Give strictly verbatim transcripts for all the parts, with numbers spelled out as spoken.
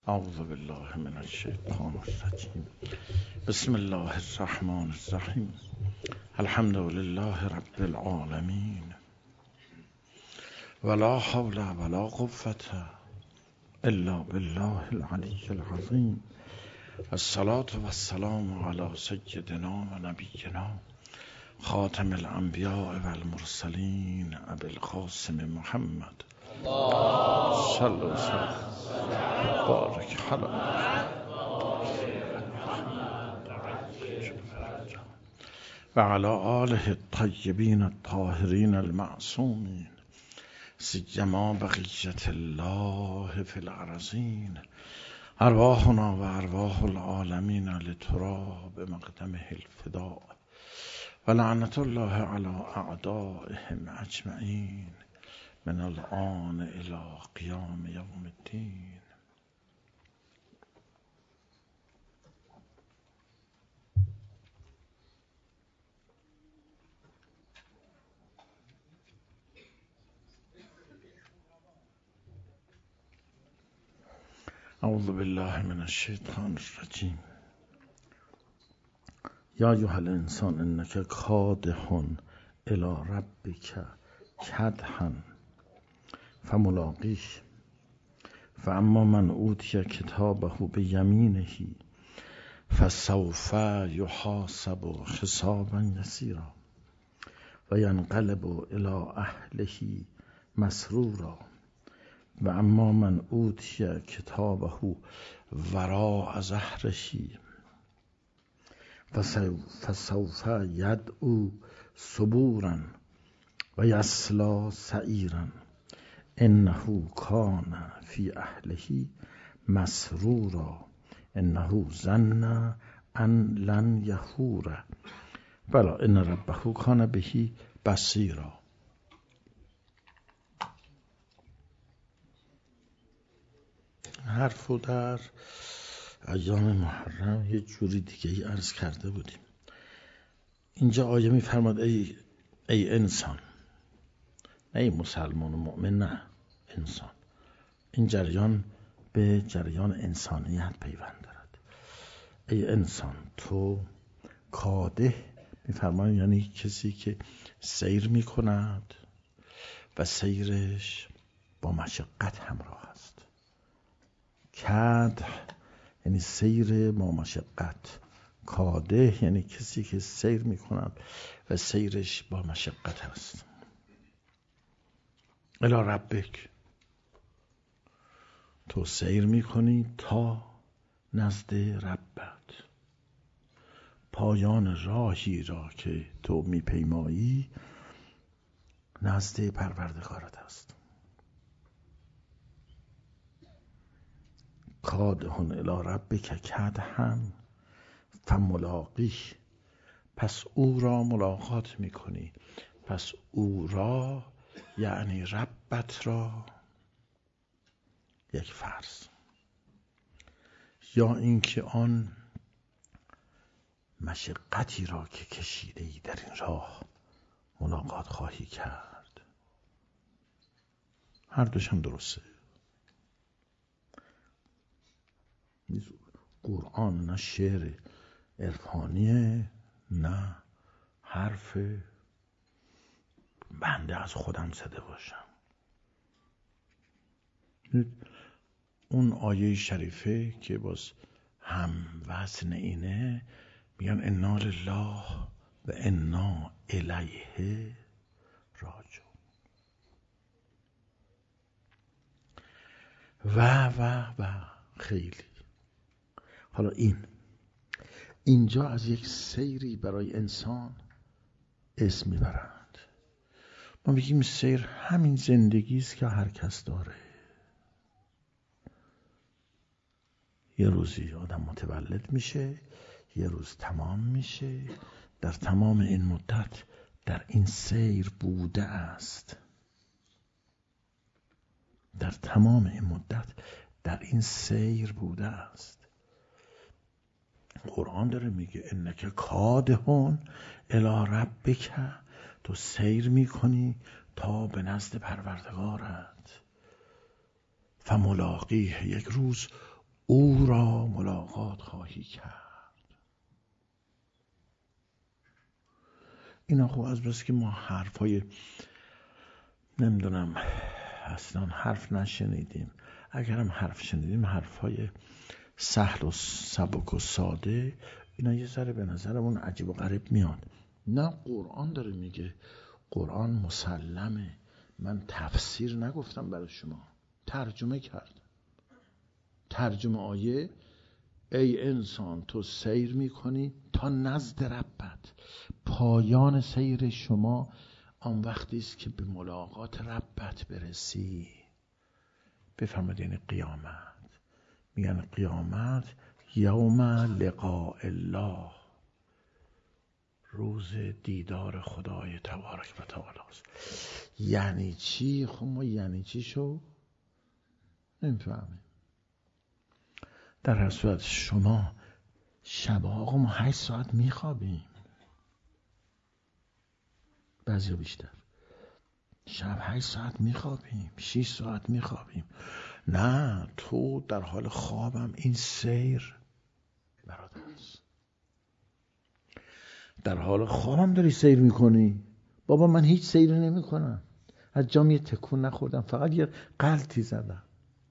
اعوذ بالله من الشیطان الرجیم. بسم الله الرحمن الرحیم. الحمد لله رب العالمین ولا حول ولا قوة الا بالله العلی العظیم. الصلاة والسلام علی سیدنا و نبینا خاتم الانبیاء والمرسلین ابی القاسم محمد صلی الله علیه بارک حلال و علی آله الطیبین الطاهرین المعصومین سیما بقیت الله فی الارضین. ارواحنا و ارواح العالمین لترا بمقدمه الفداء و لعنت الله علی اعدائهم اجمعین من الآن الی قیام یوم الدین. اعوذ بالله من الشیطان الرجیم. یا ایها الانسان انک کادح الی ربک کدحا فملاقیه فاما من اوتی کتابه بیمینه فسوف یحاسب حسابا یسیرا و ینقلب الی اهله مسرورا و اما من اوتی کتابه وراء ظهره فسوف یدعو ثبورا و یصلی سعیرا انه کان فی اهله مسرورا انه ظن ان لن یحور بلی ان ربه کان به بصیرا. حرفو در ایام محرم یه جوری دیگه ای عرض کرده بودیم. اینجا آیه می فرماد ای, ای انسان، نه ای مسلمان و مؤمن، نه انسان. این جریان به جریان انسانیت پیوند دارد. ای انسان تو کادح می فرماید یعنی کسی که سیر می کند و سیرش با مشقت همراه است. کدح یعنی سیر با مشقت، کادح یعنی کسی که سیر می کند و سیرش با مشقت است. الی ربک تو سیر می کنی تا نزد ربت. پایان راهی را که تو می پیمایی نزد پروردگارت است. کادح الی ربک کدحا فملاقیه، پس او را ملاقات می کنی. پس او را یعنی ربت را یک فرض، یا اینکه آن مشقتی را که کشیده ای در این راه ملاقات خواهی کرد. هر دوشم درسته. قرآن نه شعر عرفانیه نه حرف بنده از خودم زده باشم. اون آیه شریفه که باز هم وزن اینه، میگن انا لله و انا الیه راجعون. و و و خیلی. حالا این اینجا از یک سیری برای انسان اسم میبرند. ما میگیم سیر همین زندگی است که هر کس داره. یه روزی آدم متولد میشه، یه روز تمام میشه. در تمام این مدت در این سیر بوده است. در تمام این مدت در این سیر بوده است. قرآن داره میگه انک کادحون الی ربک، تو سیر میکنی تا به نزد پروردگارت. فملاقیه، یک روز او را ملاقات خواهی کرد. اینا خب از بس که ما حرفای نمیدونم اصلا حرف نشنیدیم، اگرم حرف شنیدیم حرفای سهل و سبک و ساده، اینا یه ذره به نظرمون عجیب و غریب میاد. نه، قرآن داره میگه، قرآن مسلمه. من تفسیر نگفتم برای شما، ترجمه کردم. ترجمه آیه: ای انسان تو سیر میکنی تا نزد ربت. پایان سیر شما آن وقتی است که به ملاقات ربت برسی. بفرمایید یعنی قیامت. میگن قیامت یوم لقاء الله، روز دیدار خدای تبارک و تعالی است. یعنی چی؟ خب ما یعنی چی شو نمیفهمیم. در هر صورت شما شب آقا ما هشت ساعت میخوابیم، بعضی بیشتر. شب هشت ساعت میخوابیم، شش ساعت میخوابیم. نه، تو در حال خوابم این سیر برادر است. در حال خوابم داری سیر میکنی. بابا من هیچ سیری نمی کنم، از جام یه تکون نخوردم، فقط یه غلطی زدم.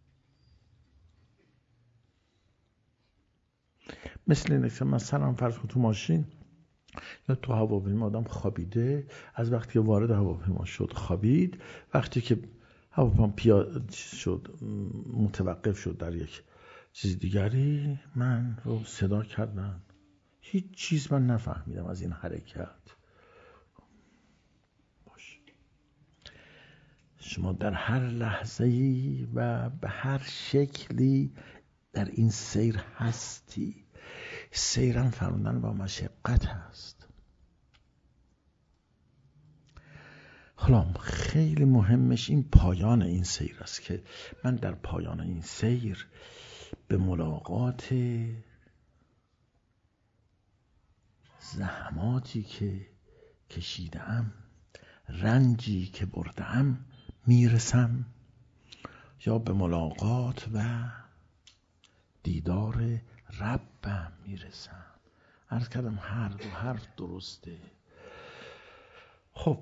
مثل اینه که مثلا فرض کن تو ماشین یا تو هواپیما آدم خوابیده، از وقتی که وارد هواپیما شد خوابید، وقتی که هواپیما پیاده شد متوقف شد در یک چیز دیگری، من رو صدا کردن، هیچ چیز من نفهمیدم از این حرکت. باش. شما در هر لحظه‌ای و به هر شکلی در این سیر هستی. سیرم فرمودن با مشقت هست. حالا خیلی مهمش این پایان این سیر است که من در پایان این سیر به ملاقات زحماتی که کشیدم، رنجی که بردم میرسم، یا به ملاقات و دیدار ربم میرسم. عرض کردم هر دو حرف درسته. خب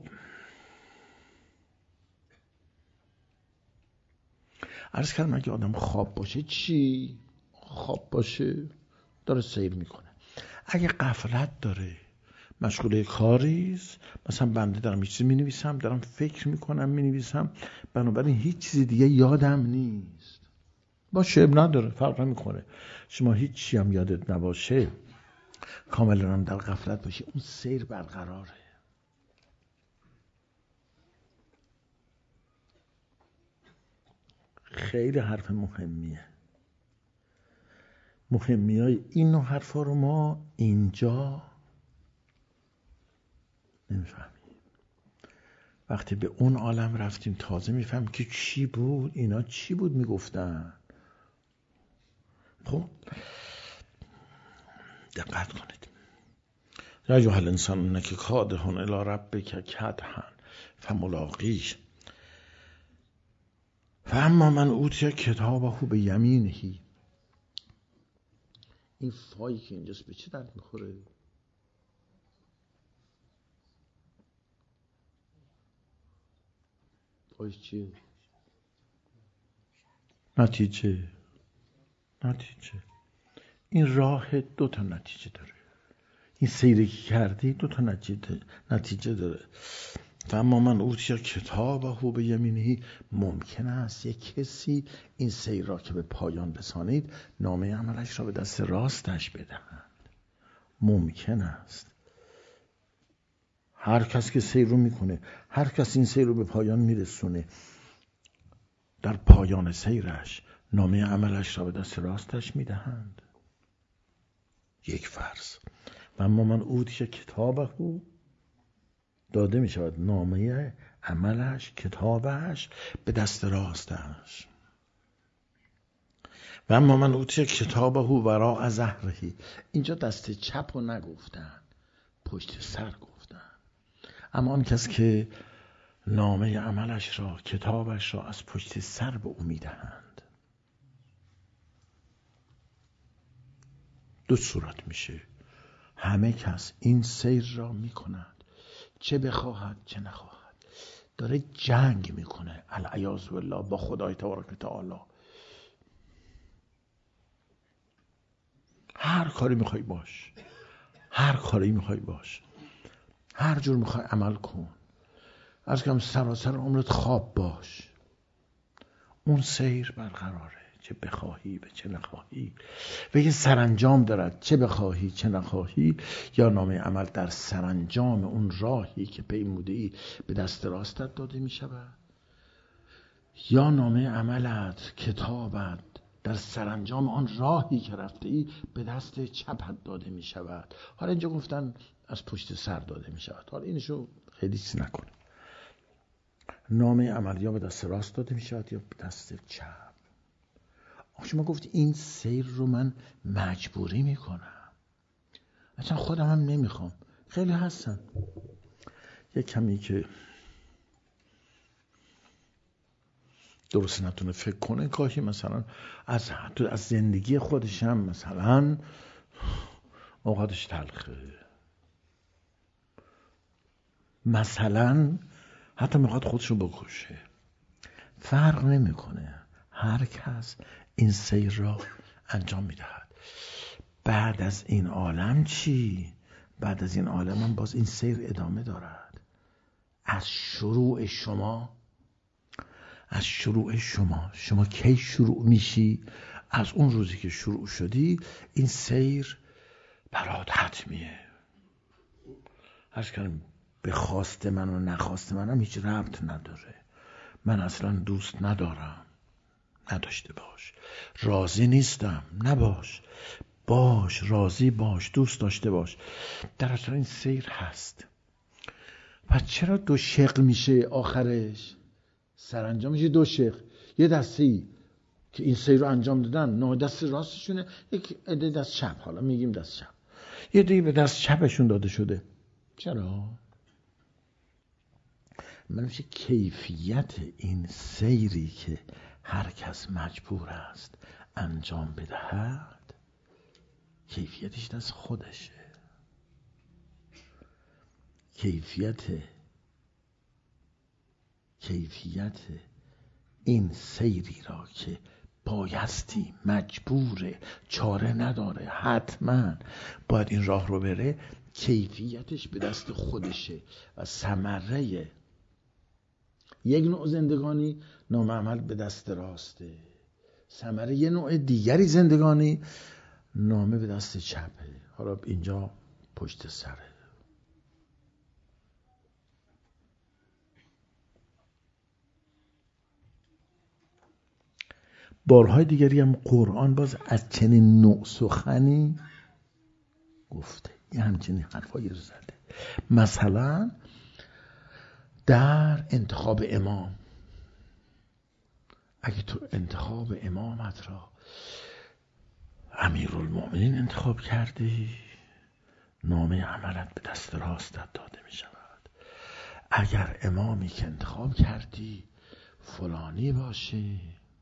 عرض کردم اگه آدم خواب باشه چی؟ خواب باشه داره سیر میکنه. اگه غفلت داره، مشغول کاریست، مثلا بنده دارم یه چیزی مینویسم، دارم فکر میکنم مینویسم، بنابراین هیچ چیزی دیگه یادم نیست، باشه نداره، فرق نمیکنه. شما هیچ چی هم یادت نباشه، کاملا هم در غفلت باشی، اون سیر برقراره. خیلی حرف مهمیه. مهمی های این نوع حرفا رو ما اینجا نمیفهمیم. وقتی به اون عالم رفتیم تازه میفهمیم که چی بود، اینا چی بود میگفتن. خب دقت کنید. یا ایها الانسان انک کادح الی ربک کدحا فملاقیه فاما من اوتی کتابه بیمینه. این فایی که اینجاست به چه درد میخوره؟ فایش چیه؟ نتیجه. نتیجه. این راه دو تا نتیجه داره. این سیری که کردی دو تا نتیجه نتیجه داره. اما من اوتی کتابه بیمینه، ممکن است یک کسی این سیر را که به پایان رسانید نامه عملش را به دست راستش بدهند. ممکن است. هر کس که سیر رو میکنه، هر کس این سیر رو به پایان میرسونه، در پایان سیرش نامه عملش را به دست راستش میدهند. یک فرض. و اما من اوتی کتابه، داده می شود نامه عملش، کتابش به دست راستش. و اما من اوتی کتابه وراء ظهره، اینجا دست چپ رو نگفتن، پشت سر گفتن. اما آن کس که نامه عملش را، کتابش را از پشت سر به او میدهند. دو صورت میشه. همه کس این سیر را میکند، چه بخواهد چه نخواهد. داره جنگ میکنه العیاذ بالله با خدای تبارک و تعالی. هر کاری میخوای باش، هر کاری میخوای باش، هر جور میخوای عمل کن، از کم سراسر عمرت خواب باش، اون سیر برقراره، چه بخواهی و چه نخواهی. و یه سرانجام دارد، چه بخواهی چه نخواهی. یا نامه عمل در سرانجام اون راهی که پیموده‌ای به دست راستت داده می شود، یا نامه عملت، کتابت در سرانجام آن راهی که رفته ای به دست چپت داده می شود. حالا اینجا گفتن از پشت سر داده می شود، حالا اینشو خیلی چیز نکنه. نامه عمل یا به دست راست داده می شود یا به دست چپ. شما گفت این سیر رو من مجبوری می کنم، اصلا خودم هم نمی خوام. خیلی هستن یه کمی که درست نتونه فکر کنه، گاهی مثلا از از زندگی خودش هم مثلا اوقاتش تلخه، مثلا حتی میخواد خودشو بکشه. فرق نمیکنه، هر کس این سیر را انجام میدهد. بعد از این عالم چی؟ بعد از این عالم هم باز این سیر ادامه دارد. از شروع شما از شروع شما شما کی شروع میشی؟ از اون روزی که شروع شدی این سیر برات حتمیه. عرض کردم به خواست من و نخواست منم هیچ ربط نداره. من اصلا دوست ندارم، نداشته باش. راضی نیستم، نباش. باش، راضی باش، دوست داشته باش. در اصلا این سیر هست. پس چرا دو شق میشه آخرش؟ سرانجام میشه دو شق. یه دستی که این سیر رو انجام دادن، نه دست راستشونه، یک عده دست چپ. حالا میگیم دست چپ، یه دیگه به دست چپشون داده شده. چرا؟ من میشه کیفیت این سیری که هر کس مجبور است انجام بدهد، کیفیتش دست خودشه. کیفیت کیفیت این سیری را که بایستی، مجبوره، چاره نداره، حتما باید این راه رو بره، کیفیتش به دست خودشه. و ثمره یک نوع زندگانی نام عمل به دست راسته، ثمره یه نوع دیگری زندگانی نامه به دست چپه. حالا اینجا پشت سره. بارهای دیگری هم قرآن باز از چنین نوع سخنی گفته، یه همچنین حرفایی رو زده. مثلا در انتخاب امام، اگه تو انتخاب امامت را امیرالمؤمنین انتخاب کردی، نامه عملت به دست راستت داده می شود. اگر امامی که انتخاب کردی فلانی باشه،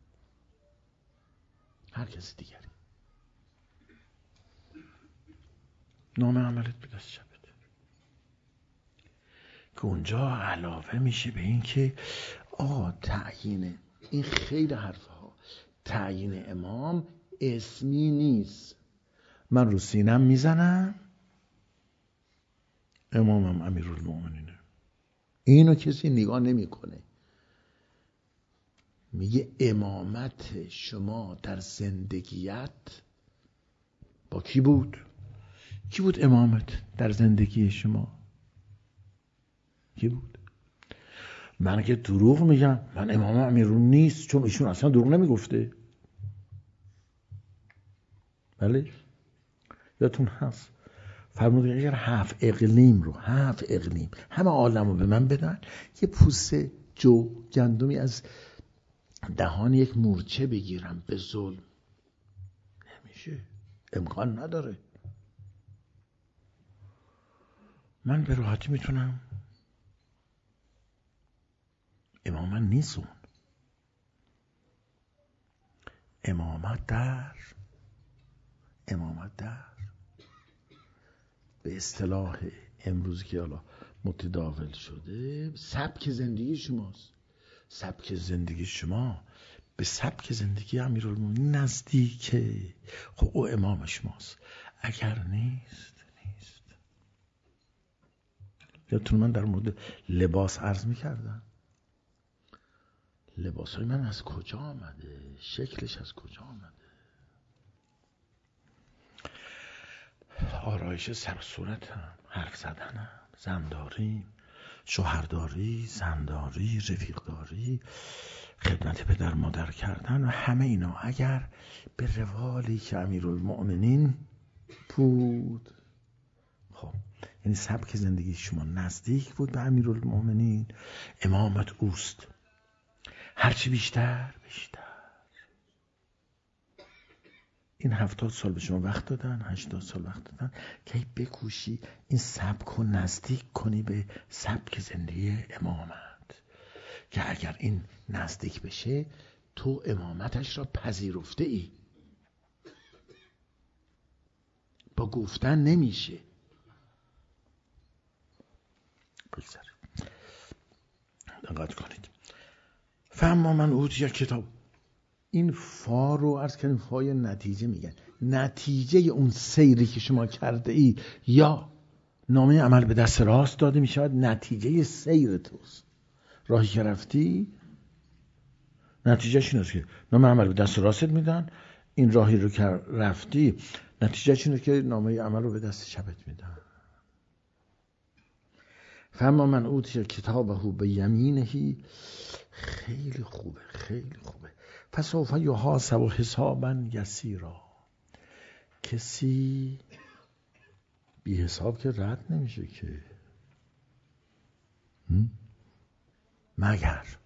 هر کسی دیگری، نامه عملت به دست چپت، که اونجا علاوه میشه به این که آقا تعیین این خیلی حرفه ها، تعیین امام اسمی نیست. من رو سینم میزنم امامم امیرالمؤمنینه، اینو کسی نگاه نمیکنه. میگه امامت شما در زندگیت با کی بود؟ کی بود امامت در زندگی شما؟ کی بود؟ من که دروغ میگم، من امام امیرون نیست، چون ایشون اصلا دروغ نمیگفته. بله یادتون هست فرمود اگر هفت اقلیم رو هفت اقلیم همه عالم رو به من بدن، یه پوسه جو گندمی از دهان یک مورچه بگیرم به ظلم، نمیشه، امکان نداره. من به راحتی میتونم امامت نیست، اون امامت در امامت در. به اصطلاح امروز که حالا متداول شده سبک زندگی شماست. سبک زندگی شما به سبک زندگی امیرالمومنین نزدیکه. خب او امام شماست. اگر نیست نیست. یادتون من در مورد لباس عرض میکردم. لباس های من از کجا آمده؟ شکلش از کجا آمده؟ آرایش سر و صورتم، حرف زدنم، زنداری، شوهرداری، زنداری، رفیقداری، خدمت پدر مادر کردن و همه اینا اگر به روالی که امیرالمؤمنین بود، خب یعنی سبک زندگی شما نزدیک بود به امیرالمؤمنین، امامت اوست. هرچی بیشتر بیشتر. این هفتاد سال به شما وقت دادن، هشتاد سال وقت دادن که بکوشی این سبک رو نزدیک کنی به سبک زندگی امامت، که اگر این نزدیک بشه تو امامتش را پذیرفته ای. با گفتن نمیشه. بگذارید دقت کنید. فهم من اوتیا کتاب، این فا رو عرض کردیم فای نتیجه میگن. نتیجه اون سیری که شما کرده ای یا نامه عمل به دست راست داده میشود، نتیجه سیر توست. راهی که رفتی نتیجهش اینه که نامه عمل به دست راست میدن. این راهی رو که رفتی نتیجهش اینه که نامه عمل رو به دست چپت میدن. فاما من اوتی کتابه به یمینه، خیلی خوبه خیلی خوبه. فسوف یحاسب حسابا یسیرا، کسی بی حساب که رد نمیشه که، مگر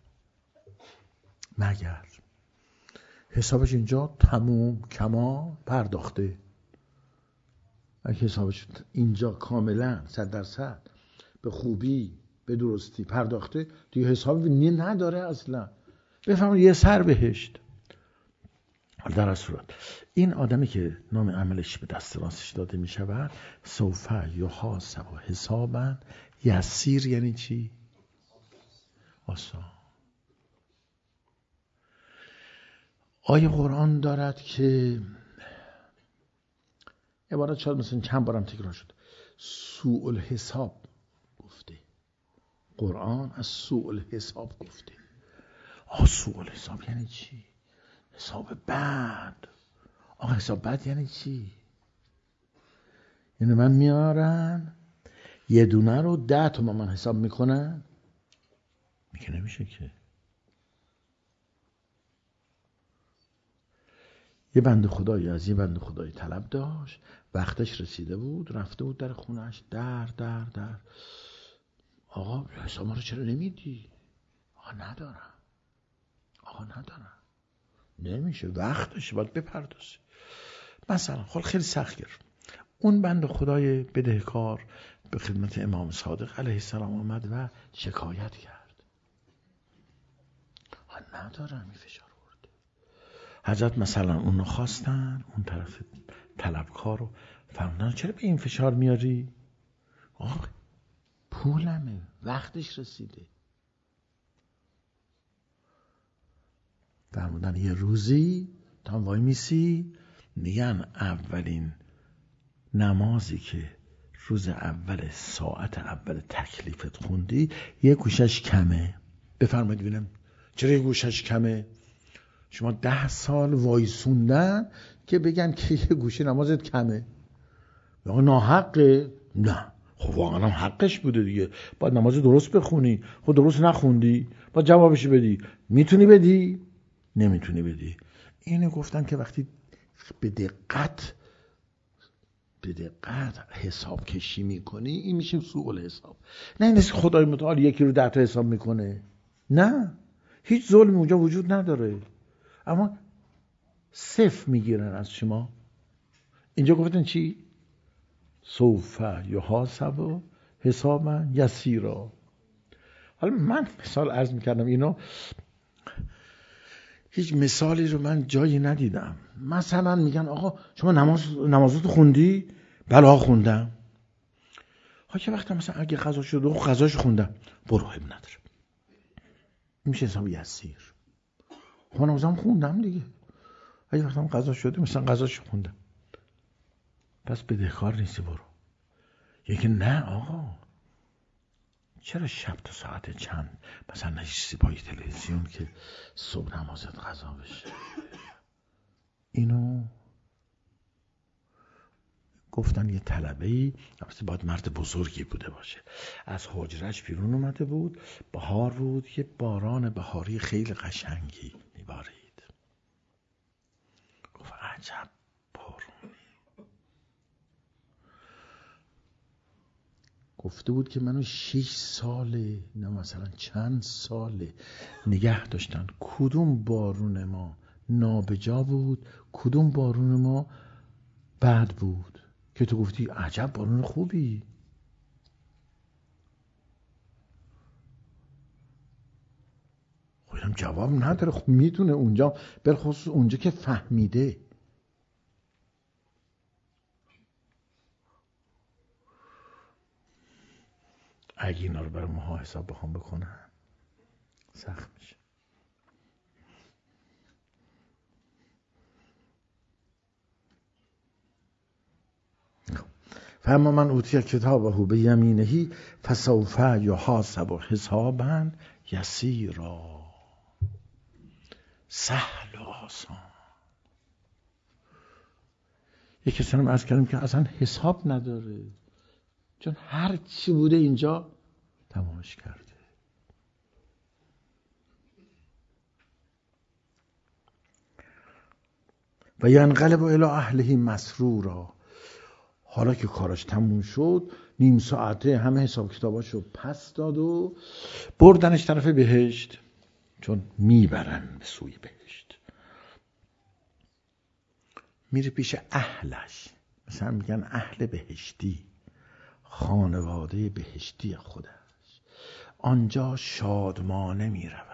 مگر حسابش اینجا تموم کما پرداخته. اگه حسابش اینجا کاملا صد درصد به خوبی به درستی پرداخته، دیگه حسابی نداره اصلا. بفهمید یه سر بهشت. در صورت این آدمی که نام عملش به دست راستش داده می شود، سوف یحاسب حسابا یسیر. یعنی چی؟ آسان. آیه قرآن دارد که عبارت شاید مثلا چند بارم تکرار شد، سوء الحساب گفته. قرآن از سوء الحساب گفته. آه سوء الحساب یعنی چی؟ حساب بد. آه حساب بد یعنی چی؟ یعنی من میارن یه دونه رو ده تومن من حساب میکنن؟ میگه نمیشه که. یه بند خدایی از یه بند خدایی طلب داشت، وقتش رسیده بود، رفته بود در خونش، در در در آقا حساب ما رو چرا نمیدی؟ آقا ندارم آقا ندارم. نمیشه، وقتش باید بپردازی. مثلا خب خیلی سخت گرفت. اون بند خدای بدهکار به خدمت امام صادق علیه السلام آمد و شکایت کرد. آقا ندارم، این فشار برده. حضرت مثلا اونو خواستن، اون طرف طلبکار رو فرمودن چرا به این فشار میاری؟ آقا پولمه، وقتش رسیده. فرمودن یه روزی تا وای میسی، میگن اولین نمازی که روز اول ساعت اول تکلیفت خوندی یه گوشش کمه. بفرمایید ببینم چرا یه گوشش کمه؟ شما ده سال وایسوندن که بگن که یه گوشه نمازت کمه. یا ناحقه؟ نه، خب واقعا هم حقش بوده دیگه. باید نماز درست بخونی. خب درست نخوندی، باید جوابش بدی. میتونی بدی؟ نمیتونی بدی. اینو گفتن که وقتی به دقت به دقت حساب کشی میکنی، این میشه سوء الحساب. نه این نیست خدای متعال یکی رو ده تا حساب میکنه. نه، هیچ ظلمی اونجا وجود نداره، اما صفر میگیرن از شما. اینجا گفتن چی؟ سوف یحاسب حسابا یسیرا. حالا من مثال عرض میکردم اینو، هیچ مثالی رو من جایی ندیدم. مثلا میگن آقا شما نماز نمازتو خوندی؟ بله آقا خوندم. ها که وقتی مثلا اگه قضا شده خب قضاش خوندم، برو اب نداره، میشه حساب یسیر. خب نمازم خوندم دیگه، اگه وقتی قضا شده مثلا قضاش خوندم، پس بدهکار نیستی، برو. یکی نه آقا چرا شب تا ساعت چند مثلا نشستی پای تلویزیون که صبح نمازت قضا بشه؟ اینو گفتن یه طلبه‌ای، البته باید مرد بزرگی بوده باشه، از حجرش بیرون اومده بود، بهار بود، یه باران بهاری خیلی قشنگی میبارید. گفت عجب بارونی. گفته بود که منو شش ساله نه مثلا چند ساله نگه داشتن، کدوم بارون ما نابجا بود، کدوم بارون ما بد بود که تو گفتی عجب بارون خوبی. خودم جواب نداره، خب میدونه اونجا، بالخصوص اونجا که فهمیده. اگه اینا رو برای ماها حساب بخوام بکنم سخت میشه. فاما من اوتی کتابه بیمینه فسوف یحاسب حسابا یسیرا، سهل و آسان. یک کسی هم عرض کردیم که اصلا حساب نداره، چون هر چی بوده اینجا تمامش کرده. و ینقلب الی اهله مسرورا، حالا که کارش تموم شد نیم ساعته همه حساب کتاباشو پس داد و بردنش طرف بهشت، چون میبرن به سوی بهشت. میره پیش اهلش، مثلا میگن اهل بهشتی، خانواده بهشتی خودش، آنجا شادمانه میرود.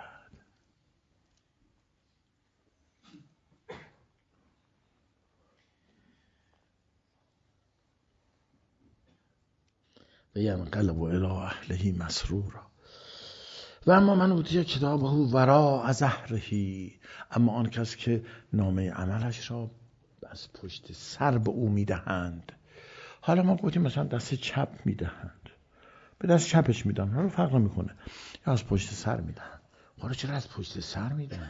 و ینقلب الی اهله مسرورا. و اما من اوتی کتابه وراء ظهره، اما آن کس که نامه عملش را از پشت سر به او میدهند. حالا ما گفتیم مثلا دست چپ میدهند، به دست چپش میدن، حالا فرق نمیکنه، یا از پشت سر میدهند. حالا چرا از پشت سر میدن؟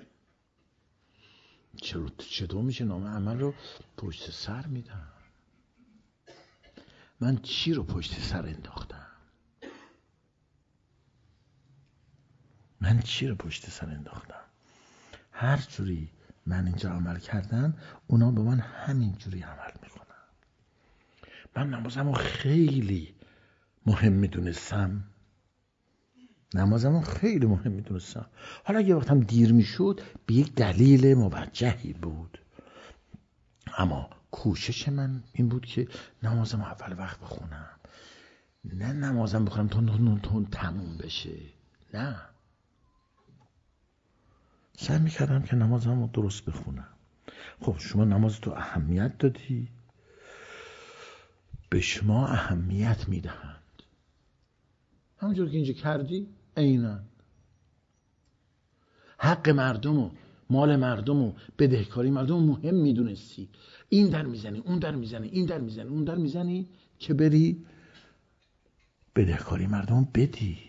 چرا چطور میشه نامه عمل رو پشت سر میدن؟ من چی رو پشت سر انداختم؟ من چی رو پشت سر انداختم؟ هر جوری من اینجا عمل کردم اونا به من همین جوری عمل میکنن. من نمازم رو خیلی مهم میدونستم، نمازم رو خیلی مهم میدونستم. حالا اگه وقتم دیر میشد به یک دلیل موجهی بود، اما کوشش من این بود که نمازم اول وقت بخونم، نه نمازم بخونم تون تون تون تموم بشه، نه، سعی میکردم که نمازم رو درست بخونم. خب شما نماز تو اهمیت دادی، به شما اهمیت میدهند، همونجور که اینجا کردی عیناً. حق مردم و مال مردم و بدهکاری مردم و مهم میدونستی، این در میزنی اون در میزنی این در میزنی اون در میزنی که بری بدهکاری مردم بدی،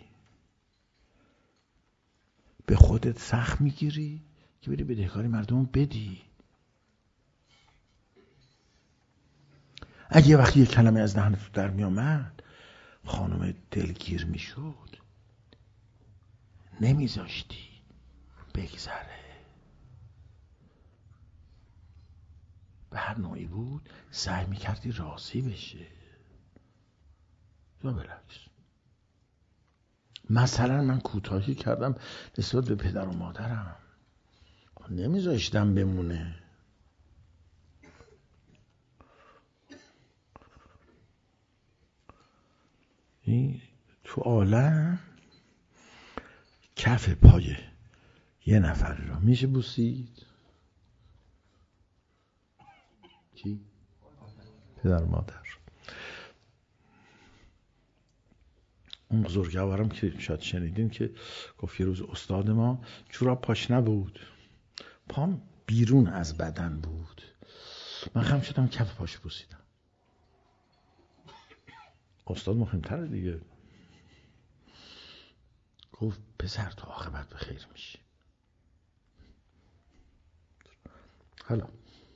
به خودت سخت میگیری که بری بدهکاری مردم بدی. اگه یه وقتی یه کلمه از دهنت در میامد خانم دلگیر میشد، نمیذاشتی بگذره، به هر نوعی بود سعی میکردی راضی بشه یا بالعکس. مثلا من کوتاهی کردم نسبت به پدر و مادرم، نمیذاشتم بمونه. این تو عالم کف پای یه نفر را میشه بوسید؟ کی؟ پدر مادر. اون بزرگوارم که شاید شنیدین که گفت یه روز استاد ما جوراب پاش نبود، پام بیرون از بدن بود، من خم شدم کف پاش بوسیدم. استاد مهمتره دیگه. گفت پسر تو عاقبت به خیر میشی. حالا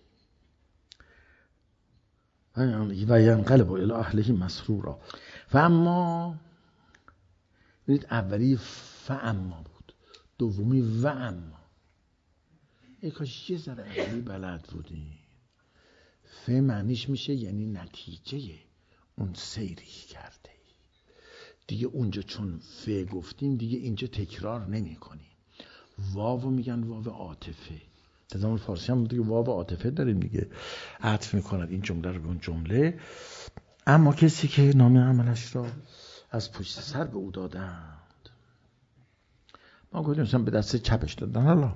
و ینقلب الی اهله مسرورا. فاما، ببینید اولی فاما بود، دومی و اما. ای کاش یه ذره عربی بلد بودی. ف معنیش میشه یعنی نتیجه اون سیری کرده دیگه. اونجا چون ف گفتیم دیگه اینجا تکرار نمی کنیم. واو میگن واو عاطفه. در زمان فارسی هم دیگه واو عاطفه داریم دیگه، عطف میکند این جمله رو به اون جمله. اما کسی که نام عملش را از پشت سر به او دادند، ما گفتیم مثلا به دست چپش دادن، حالا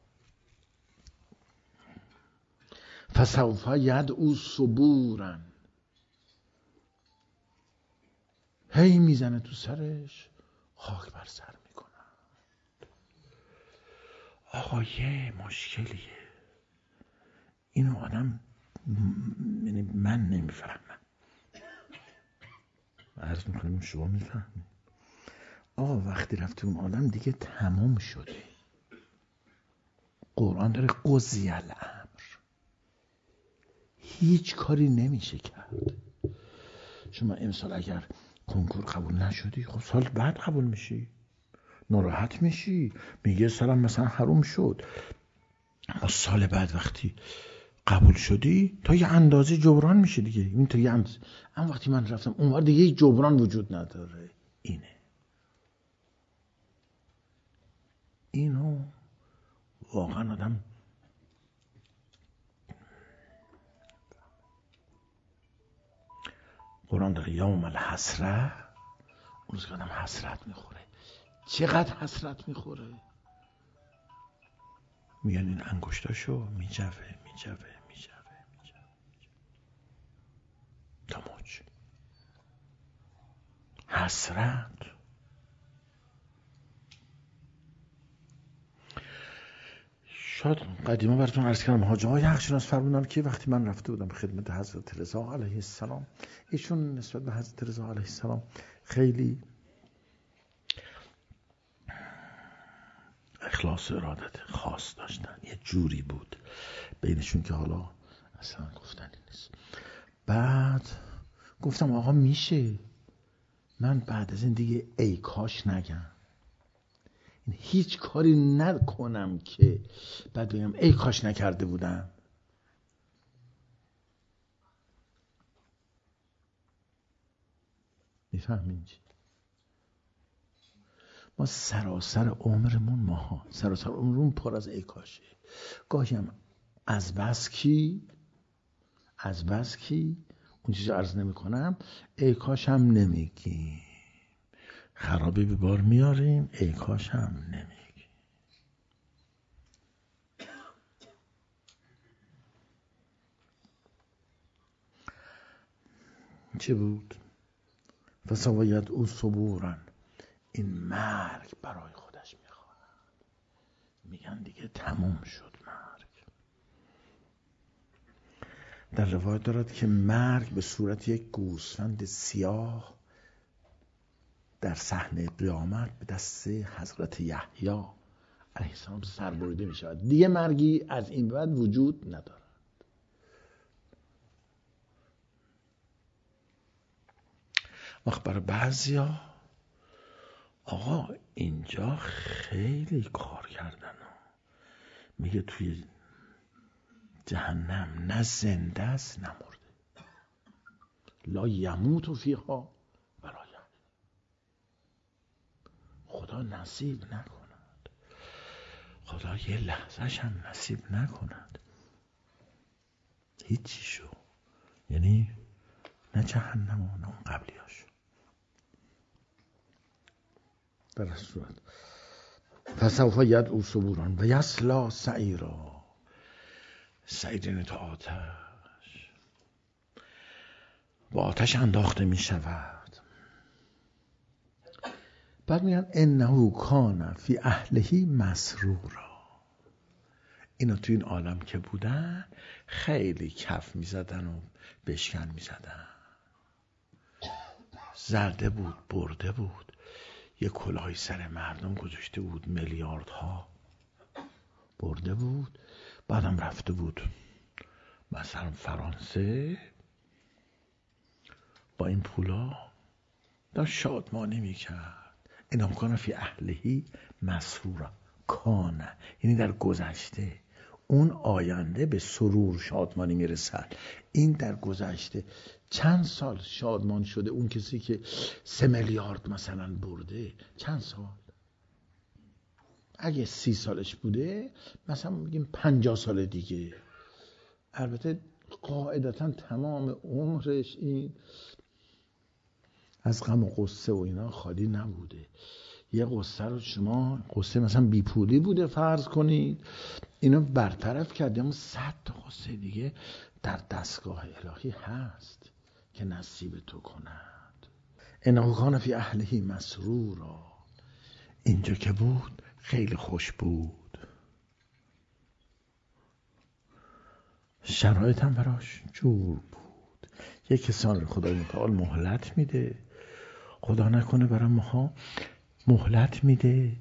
فسوف یدعو ثبورا، هی میزنه تو سرش، خاک بر سر میکنه. آقا یه مشکلیه اینو آدم یعنی من نمیفهمم، عرض میکنیم شما میفهمید. آقا وقتی رفتی اون آدم دیگه تمام شده. قرآن داره قضی الامر، هیچ کاری نمیشه کرد. شما امسال اگر کنکور قبول نشدی، خب سال بعد قبول میشی، ناراحت میشی، میگه سلام مثلا حروم شد. اما سال بعد وقتی قبول شدی تا یه اندازه جبران میشه دیگه. این تا یه اندازه. اما وقتی من رفتم اونور دیگه جبران وجود نداره. اینه اینو واقعا آدم قرآن داره یوم الحسره، اون روز که آدم حسرت میخوره. چقدر حسرت میخوره؟ میگن این انگشتاشو میجوه میجوه میجوه میجوه تا موج حسرت. شاید قدیما براتون عرض کردم حاجی های حقشناس فرمودن که وقتی من رفته بودم به خدمت حضرت رضا علیه السلام، ایشون نسبت به حضرت رضا علیه السلام خیلی اخلاص ارادت خاص داشتن، یه جوری بود بینشون که حالا اصلا گفتنی نیست. بعد گفتم آقا میشه من بعد از این دیگه ای کاش نگم، هیچ کاری نکنم که بعد بگم ای کاش نکرده بودم. میفهمین چی؟ ما سراسر عمرمون ماها سراسر عمرمون پر از ای کاشه. گاهی هم از بس کی از بس کی اون چیزو عرض نمی کنم، ای کاش هم نمیگیم، خرابی به بار میاریم، ای کاش هم نمیگیم. چه بود؟ فسوایت او صبورن، این مرگ برای خودش میخواد. میگن دیگه تموم شد مرگ. در روایت دارد که مرگ به صورت یک گوسفند سیاه در صحنه قیامت به دست حضرت یحیی علیه السلام سر بریده می شود. دیگه مرگی از این بعد وجود ندارد. وقت برای بعضیا آقا اینجا خیلی کار کردن، میگه توی جهنم نه زنده است نه مرده، لا یموت فیها ولا یحیا. خدا نصیب نکند، خدا یه لحظهش هم نصیب نکند هیچی شو، یعنی نه جهنم و نه اون قبلیاشو. در صورت فسوف یدعو ثبورا و یصلی سعیرا، سعیر تو آتش، با آتش انداخته می شود. بعد میگن انه کان فی اهله مسرورا، اینا تو این عالم که بودن خیلی کف می زدن و بشکن می زدن. زرده بود، برده بود، یه کلاهی سر مردم گذاشته بود، میلیاردها برده بود. بعدم رفته بود مثلا فرانسه، با این پولا داشت شادمانی میکرد. اینا کان فی اهلهی مسرورا، کان یعنی در گذشته، اون آینده به سرور شادمانی میرسد. این در گذشته چند سال شادمان شده اون کسی که سه میلیارد مثلا برده، چند سال؟ اگه سی سالش بوده مثلا میگیم پنجاه سال دیگه. البته قاعدتا تمام عمرش این از غم و غصه و اینا خالی نبوده. یه قصه رو شما، قصه مثلا بیپولی بوده فرض کنید، اینو برطرف کرد، اما صد تا قصه دیگه در دستگاه الهی هست که نصیب تو کند. انه کان فی اهله مسرورا، اینجا که بود خیلی خوش بود، شرایط هم براش جور بود. یک کسان رو خدای متعال مهلت میده، خدا نکنه برای ماها مهلت میده.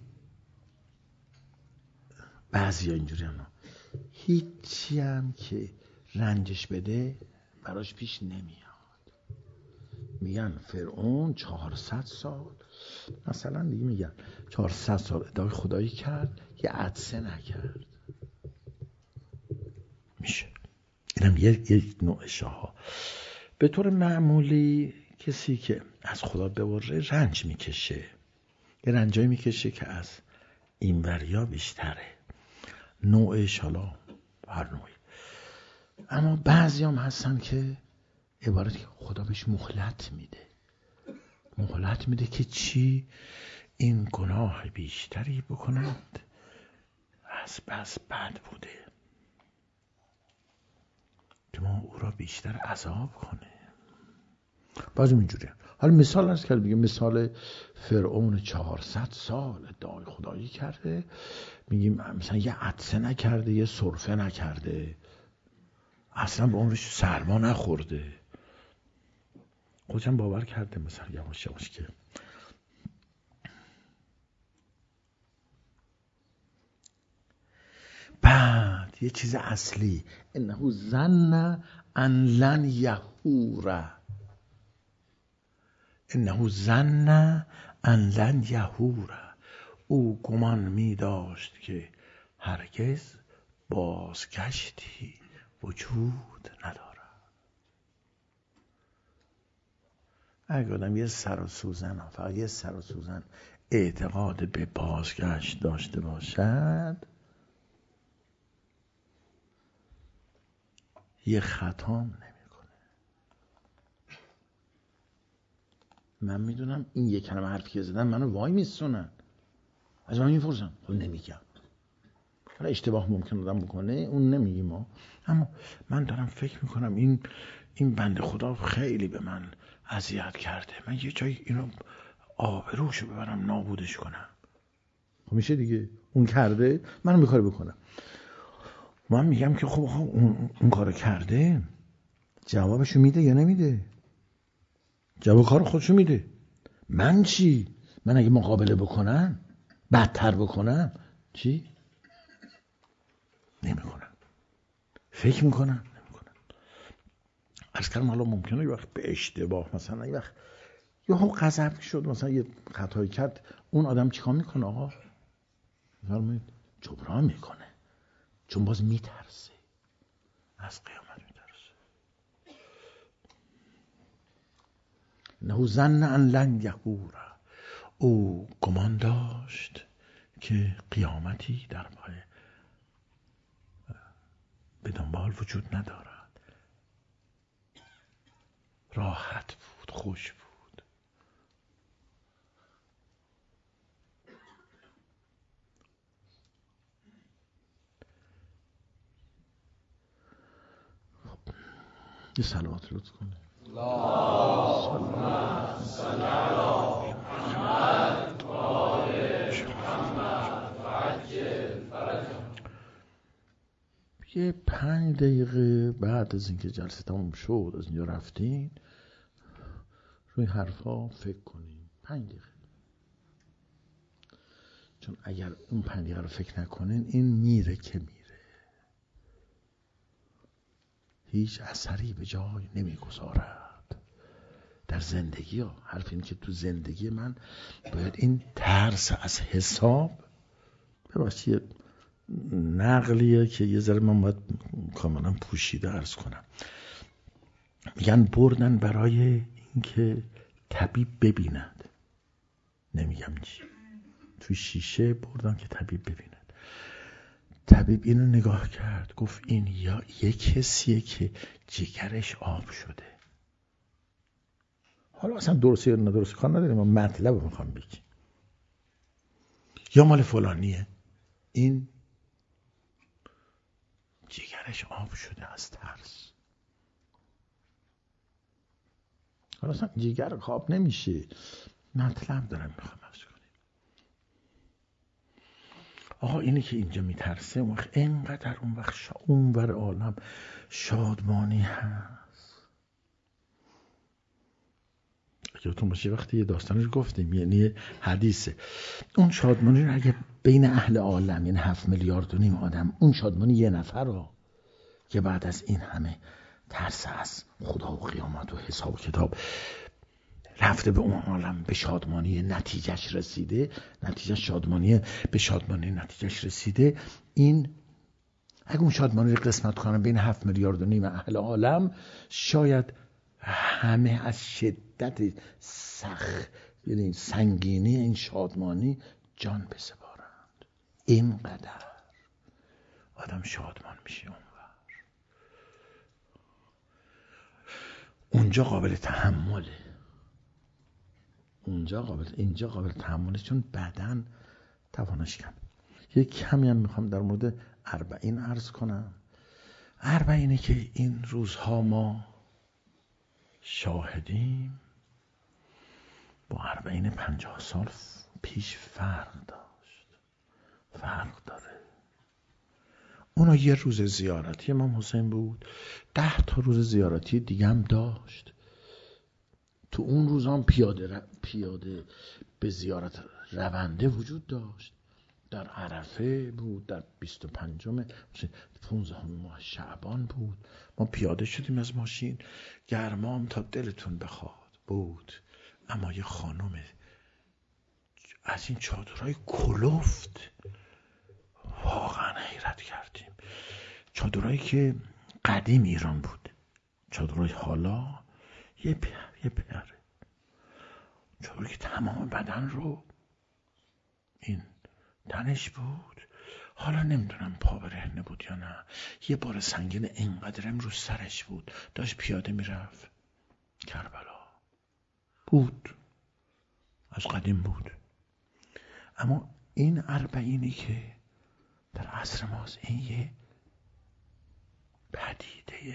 بعضی ها اینجوری هم هیچی هم که رنجش بده براش پیش نمیاد. میگن فرعون چهارصد سال مثلا دیگه، میگن چهارصد سال ادعای خدایی کرد، یه عطسه نکرد. میشه اینم یک یک نوع شاه. به طور معمولی کسی که از خدا ببره رنج میکشه، یه رنجایی میکشه که از این وریا بیشتره، نوعش حالا هر نوعی. اما بعضی هم هستن که عبارت که خدا بهش مهلت میده، مهلت میده که چی؟ این گناه بیشتری بکند، از بس بد بوده که ما او را بیشتر عذاب کنه. بعضی اینجوری. حالا مثال هست کرد، میگه مثال فرعون چهارصد سال ادعای خدایی کرده، میگیم مثلا یه عطسه نکرده، یه سرفه نکرده، اصلا به عمرش سرما نخورده. خودم باور کرده مثلا یواش یواش که بعد یه چیز اصلی، انه ظن ان لن یحور، انه ظن ان لن یحور، او گمان می داشت که هرگز بازگشتی وجود ندارد. اگه آدم یه سر و سوزن، فقط یه سر و سوزن اعتقاد به بازگشت داشته باشد، یه خطا نمیکنه. من میدونم این یک کلمه حرفی که زدن منو وای میستونن، از من میپرسن، خب نمیگم. حالا اشتباه ممکن آدم بکنه، اون نمیگیم ما، اما من دارم فکر میکنم این این بنده خدا خیلی به من اذیت کرده، من یه جایی اینو آبروشو ببرم نابودش کنم. خب میشه دیگه، اون کرده من میخوام بکنم. من میگم که خب اون, اون کارو کرده، جوابشو میده یا نمیده؟ جواب کار خودشو میده. من چی؟ من اگه مقابله بکنم، بدتر بکنم، چی؟ نمیکنم. فکر میکنم نمیکنم. از کلم حالا ممکنه یه وقت به اشتباه مثلا یه وقت یه هم غضب شد، مثلا یه خطایی کرد، اون آدم چیکار میکنه آقا؟ فرمایید جبران میکنه، چون باز میترسه، از قیامت میترسه. نه ظن ان لن یحور، او گمان داشت که قیامتی در پای به دنبال وجود ندارد. راحت بود، خوش بود. یه صلوات لطف کنه. اللهم صل علی محمد و آل محمد و عجل فرجهم. یه پنج دقیقه بعد از اینکه جلسه تموم شد، از اینجا رفتین، روی حرفا فکر کنین. پنج دقیقه. چون اگر اون پنج دقیقه رو فکر نکنین، این میره که میره، هیچ اثری به جای نمیگذارد در زندگی ها. حرف این که تو زندگی من باید این ترس از حساب، ببخشید نقلیه که یه ذره من باید کاملا پوشیده عرض کنم. میگن بردن برای اینکه طبیب ببیند، نمیگم چی، توی شیشه بردن که طبیب ببیند. طبیب اینو نگاه کرد، گفت این یا یه کسیه که جگرش آب شده. حالا اصلا درسته یا ندرسته کار نداریم، من مطلب رو میخوام بگم. یا مال فلانیه، این جگرش آب شده از ترس. حالا اصلا جگر خواب نمیشه، مطلب دارم میخوام عرض کنم. آقا اینی که اینجا میترسه، اون وقت اینقدر اون وقت شا... اون ور عالم شادمانی هست. یادتون باشه وقتی یه داستانی رو گفتیم، یعنی حدیثه، اون شادمانی رو اگه بین اهل عالم، یعنی هفت میلیارد و نیم آدم، اون شادمانی یه نفر رو که بعد از این همه ترس از خدا و قیامت و حساب و کتاب رفته به اون عالم، به شادمانی نتیجهش رسیده، نتیجه شادمانی به شادمانی نتیجهش رسیده، این اگه اون شادمانی رو قسمت کنن بین هفت میلیارد و نیم اهل عالم، شاید همه از شدت سخت، یعنی سنگینی این شادمانی جان بسپارند. اینقدر آدم شادمان میشه اونور. اونجا قابل تحمله، اونجا قابل اینجا قابل تحمله، چون بدن توانش کم. یک کمی هم میخوام در مورد اربعین عرض کنم. اربعینی که این روزها ما شاهدیم با اربعین پنجاه سال پیش فرق داشت، فرق داره. اونا یه روز زیارتی امام حسین بود، ده تا روز زیارتی دیگه هم داشت. تو اون روزان پیاده ر... پیاده به زیارت رونده وجود داشت. در عرفه بود، در بیست و پنجم پونزدهم ماه شعبان بود. ما پیاده شدیم از ماشین، گرمام تا دلتون بخواد بود. اما یه خانم از این چادرهای کلفت، واقعا حیرت کردیم. چادرهایی که قدیم ایران بود، چادرهای حالا یه پر یه پره، چادری که تمام بدن رو این تنش بود. حالا نمیدونم پا برهنه بود یا نه، یه بار سنگین اینقدرم رو سرش بود، داشت پیاده میرفت. کربلا بود، از قدیم بود. اما این اربعینی که در عصر ماست، این یه پدیده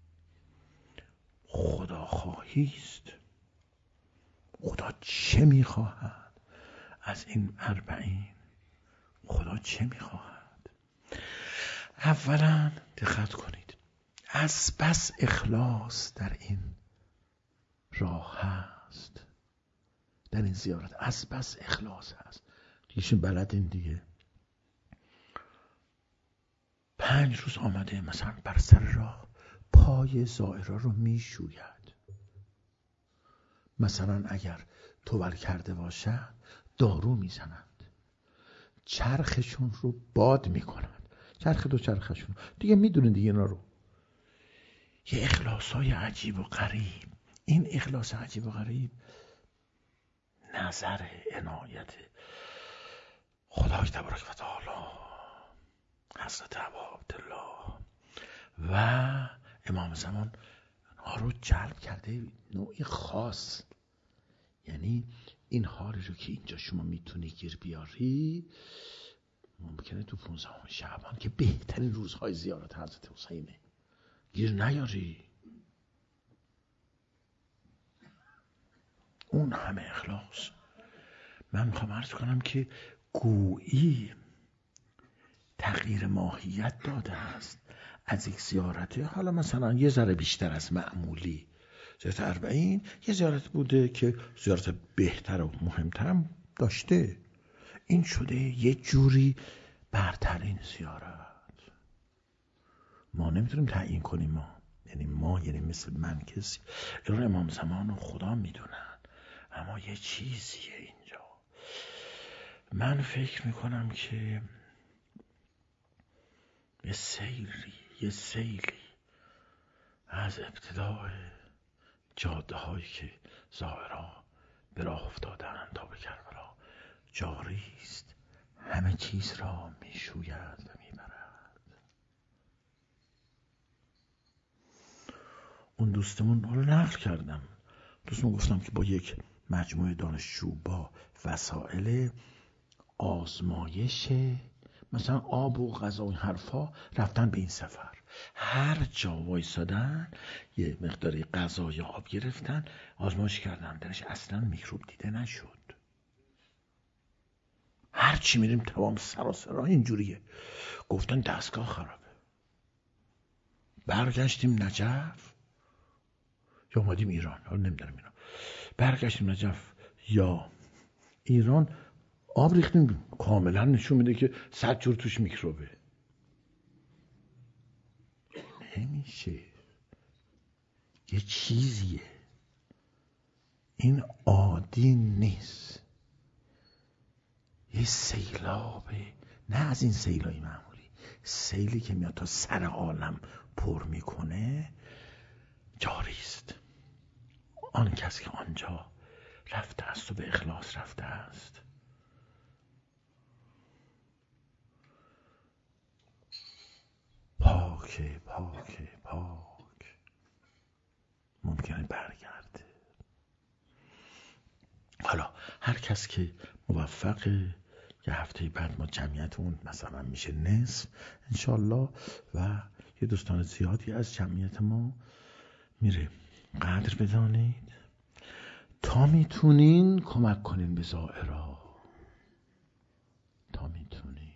خداخواهی است. خدا چه میخواهد از این اربعین؟ خدا چه میخواهد؟ اولا دقت کنید، از بس اخلاص در این راه هست، در این زیارت از بس اخلاص هست. دیگه بلدین دیگه. پنج روز آمده مثلا بر سر راه پای زائرا رو میشوید. مثلا اگر توبر کرده باشد دارو میزنند، چرخشون رو باد میکنند، چرخ دو چرخشون دیگه میدونید دیگه اینا رو. یه اخلاصای عجیب و غریب. این اخلاص عجیب و غریب نظر عنایت خدای تبارک و تعالی، حضرت ابا عبدالله و امام زمان ها رو جلب کرده نوعی خاص. یعنی این حالی رو که اینجا شما میتونی گیر بیاری، ممکنه تو پونزدهم شعبان که بهترین روزهای زیارت حضرت حسینه گیر نیاری. اون همه اخلاص. من میخوام عرض کنم که گویی تغییر ماهیت داده است از یک زیارته، حالا مثلا یه ذره بیشتر از معمولی، زیارت اربعین یه زیارت بوده که زیارت بهتر و مهمترم داشته، این شده یه جوری برترین زیارت. ما نمیتونیم تعیین کنیم، ما یعنی ما یعنی مثل من کسی، ایران امام زمان و خدا میدونن، اما یه چیزیه اینجا. من فکر میکنم که یه سیلی یه سیلی از ابتدای جاده هایی که زائران به راه افتادن تا به کربلا جاری است، همه چیز را میشوید و میبرد. اون دوستمون رو نقل کردم، دوستمون گفتم که با یک مجموعه دانشجو با وسایل آزمایش مثلا آب و غذا و این حرفا رفتن به این سفر، هر جا وایسادن یه مقداری غذا یا آب گرفتن آزمایش کردن، درش اصلا میکروب دیده نشد. هر چی میریم تمام سراسر اینجوریه. گفتن دستگاه خرابه. برگشتیم نجف یا اومدیم ایران، حالا نمیدونم اینا، برگشتیم نجف یا ایران، آب ریختیم کاملا نشون میده که صد جور توش میکروبه. نمیشه، یه چیزیه، این عادی نیست، یه سیلابه، نه از این سیلای معمولی، سیلی که میاد تا سر عالم پر میکنه جاری است. آن کس که آنجا رفته است و به اخلاص رفته است، پاک پاک پاک ممکنه برگرده. حالا هر کس که موفقه، یه هفته بعد ما جمعیتمون مثلا میشه نصف انشالله و یه دوستان زیادی از جمعیت ما میره. قدر بدانید، تا میتونین کمک کنین به زائرا، تا میتونین.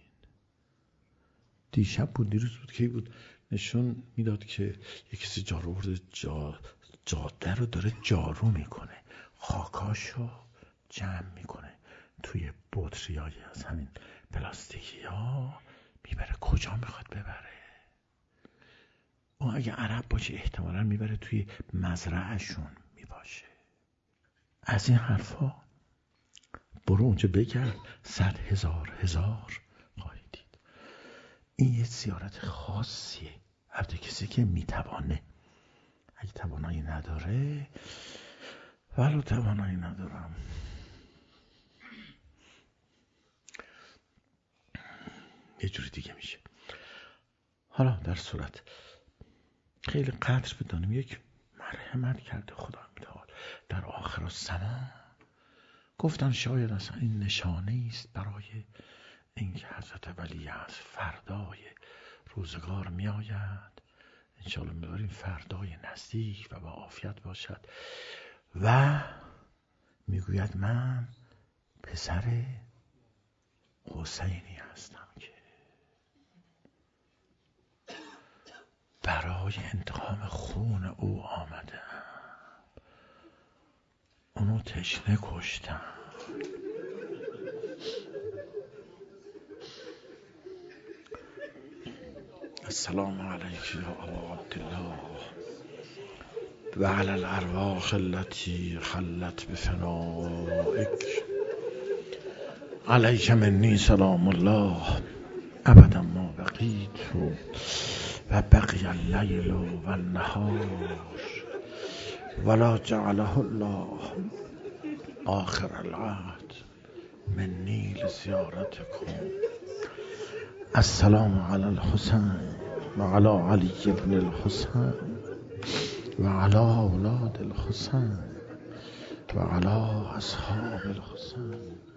دیشب بود دیروز بود که بود نشون میداد که یه کسی جارو برده جا جاده رو داره جارو میکنه، خاکاشو جمع میکنه توی بطریای از همین پلاستیکی ها میبره. کجا میخواد ببره؟ اون اگه عرب باشه احتمالاً میبره توی مزرعهشون میباشه. از این حرفا برو اونجا بگرد، صد هزار هزار خواهی دید. این یه زیارت خاصیه، البته کسی که میتوانه. اگه توانایی نداره، ولو توانایی ندارم، یه جوری دیگه میشه. حالا در صورت خیلی قدر بدانیم، یک مرحمت کرده خدا متعال در آخر الزمان. گفتن شاید اصلا این نشانه است برای اینکه حضرت ولی از فردای روزگار می آید. انشاءالله می‌بریم فردای نزدیک و با عافیت باشد و میگوید من پسر حسینی هستم که برای انتقام خون او آمدم، اونو تشنه کشتم. السلام علیک یا ابا عبدالله و علی الارواح التي حلت بفنائک، علیک منی سلام الله ابدا ما بقیت و بقی اللیل و النهار ولا جعله الله آخر العهد منی لزیارتکم. السلام علی الحسین و علی علی ابن الحسین و علی اولاد الحسین و علی اصحاب الحسین.